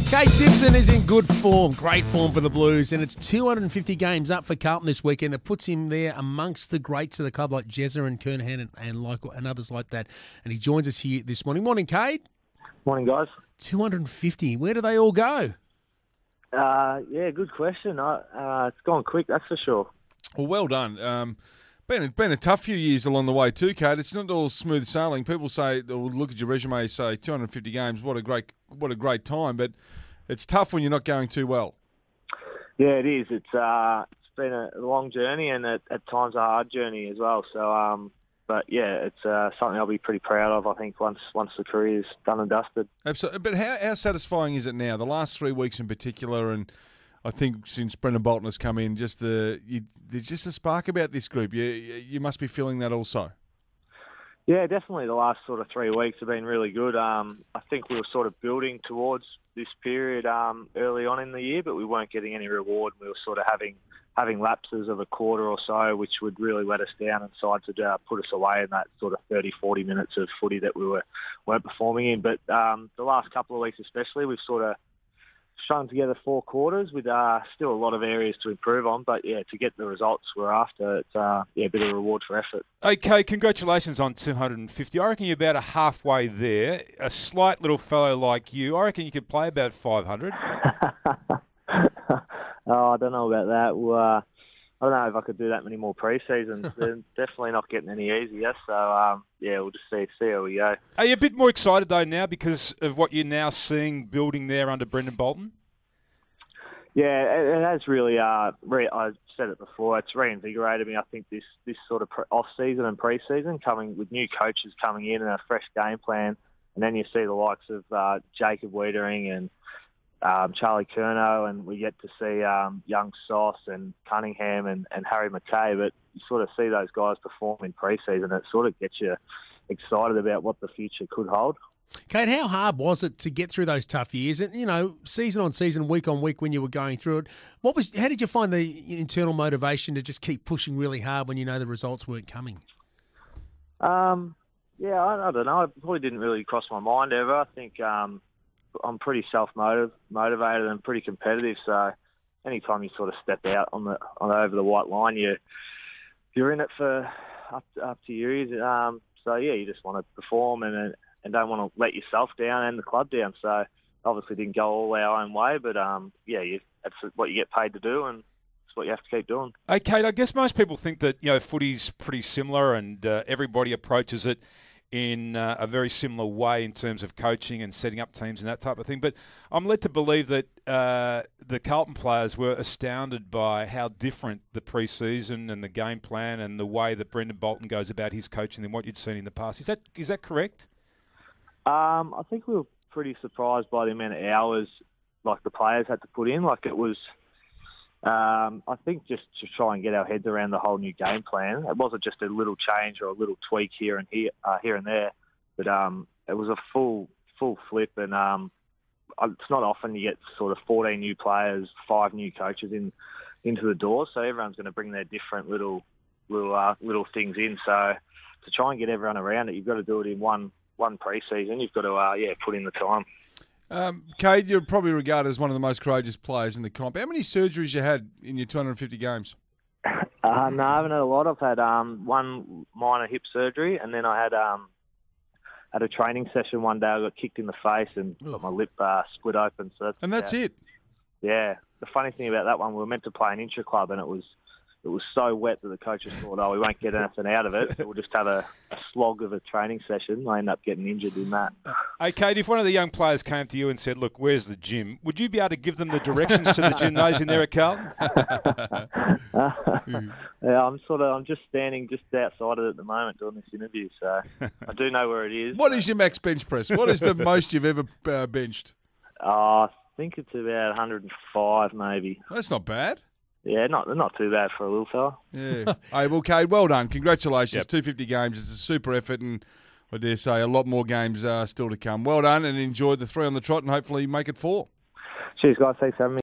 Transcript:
Kate Simpson is in good form, great form for the Blues, and it's 250 games up for Carlton this weekend. It puts him there amongst the greats of the club like Jezza and Kernahan and others like that. And he joins us here this morning. Morning, Kate. Morning, guys. 250. Where do they all go? Yeah, good question. It's gone quick, that's for sure. Well done. Been a tough few years along the way too, Kate. It's not all smooth sailing. People say, or look at your resume, and say 250 games. What a great time. But it's tough when you're not going too well. Yeah, it is. It's been a long journey and at times a hard journey as well. So, but yeah, it's something I'll be pretty proud of. I think once the career's done and dusted. Absolutely. But how satisfying is it now? The last 3 weeks in particular, and I think since Brendan Bolton has come in, there's just a spark about this group. You must be feeling that also. Yeah, definitely. The last sort of 3 weeks have been really good. I think we were sort of building towards this period early on in the year, but we weren't getting any reward. We were sort of having lapses of a quarter or so, which would really let us down and sides would put us away in that sort of 30, 40 minutes of footy that we weren't performing in. But the last couple of weeks especially, we've sort of strung together 4 quarters with still a lot of areas to improve on. But, yeah, to get the results we're after, it's a bit of a reward for effort. Okay, congratulations on 250. I reckon you're about halfway there. A slight little fellow like you, I reckon you could play about 500. Oh, I don't know about that. Well, I don't know if I could do that many more pre-seasons. They're definitely not getting any easier. So, we'll just see how we go. Are you a bit more excited, though, now because of what you're now seeing building there under Brendan Bolton? Yeah, it has really, I said it before, it's reinvigorated me. I think this sort of off-season and pre-season, coming with new coaches coming in and a fresh game plan, and then you see the likes of Jacob Wiedering and Charlie Curnow, and we get to see young Sauce and Cunningham and Harry McKay, but you sort of see those guys perform in pre-season. It sort of gets you excited about what the future could hold. Kate, how hard was it to get through those tough years? And, season on season, week on week when you were going through it, how did you find the internal motivation to just keep pushing really hard when you know the results weren't coming? I don't know. It probably didn't really cross my mind ever. I think I'm pretty self-motivated and pretty competitive. So anytime you sort of step out on over the white line, you're in it for up to your ears. You just want to perform and don't want to let yourself down and the club down. So obviously didn't go all our own way, but that's what you get paid to do, and it's what you have to keep doing. Hey, Kate, I guess most people think that footy's pretty similar, and everybody approaches it in a very similar way in terms of coaching and setting up teams and that type of thing. But I'm led to believe that the Carlton players were astounded by how different the pre-season and the game plan and the way that Brendan Bolton goes about his coaching than what you'd seen in the past. Is that correct? I think we were pretty surprised by the amount of hours like the players had to put in. Like it was, I think just to try and get our heads around the whole new game plan. It wasn't just a little change or a little tweak here and there, but it was a full flip. And it's not often you get sort of 14 new players, 5 new coaches into the door. So everyone's going to bring their different little things in. So to try and get everyone around it, you've got to do it in one pre-season. You've got to put in the time. Cade, you're probably regarded as one of the most courageous players in the comp. How many surgeries you had in your 250 games? No, I haven't had a lot. I've had one minor hip surgery, and then I had at a training session one day I got kicked in the face and got my lip split open. So that's it? Yeah. The funny thing about that one, we were meant to play an intra-club, and it was so wet that the coaches thought, we won't get anything out of it. We'll just have a slog of a training session. I ended up getting injured in that. Hey, Kate, if one of the young players came to you and said, look, where's the gym, would you be able to give them the directions to the gymnasium there at Carlton? I'm just standing just outside it at the moment doing this interview, so I do know where it is. What is your max bench press? What is the most you've ever benched? I think it's about 105 maybe. That's not bad. Yeah, not too bad for a little fella. Yeah. Hey, well, Cade, well done. Congratulations. Yep. 250 games. It's a super effort, and I dare say a lot more games are still to come. Well done, and enjoy the 3 on the trot, and hopefully make it 4. Cheers, guys. Thanks for having me.